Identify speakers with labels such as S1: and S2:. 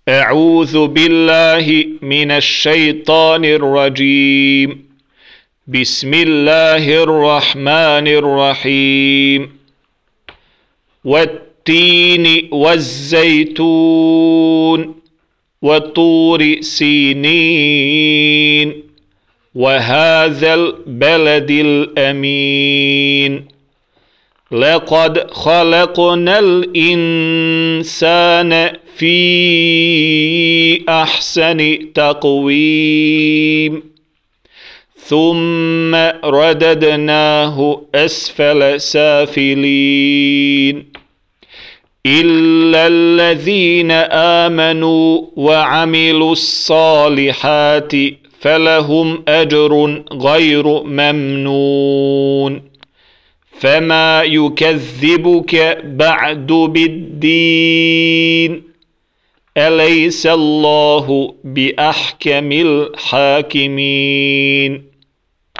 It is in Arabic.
S1: أعوذ بالله من الشيطان الرجيم. بسم الله الرحمن الرحيم. والتين والزيتون وطور سينين وهذا البلد الأمين. لقد خلقنا الإنسان في أحسن تقويم ثم رددناه أسفل سافلين إلا الذين آمنوا وعملوا الصالحات فلهم أجر غير ممنون. فما يكذبك بعد بالدين؟ أليس الله بأحكم الحاكمين؟